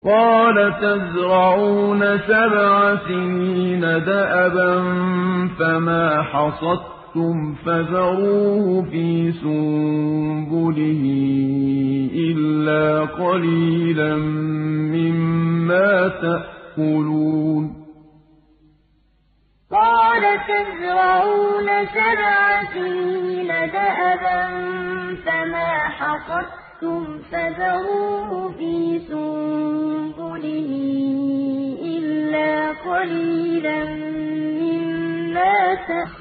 قَالَ تَزْرَعُونَ 7 سِنِينَ دَأَبًا فَمَا حَصَدتُّمْ فَذَرُوهُ فِي سُنبُلِهِ إِلَّا قَلِيلًا مِّمَّا تَأْكُلُونَ قَالَ تَزْرَعُونَ 7 سِنِينَ دَأَبًا فَمَا حَصَدتُّمْ فَذَرُوهُ فِي سُنبُلِهِ إِلَّا قَلِيلًا مِّمَّا تَأْكُلُونَ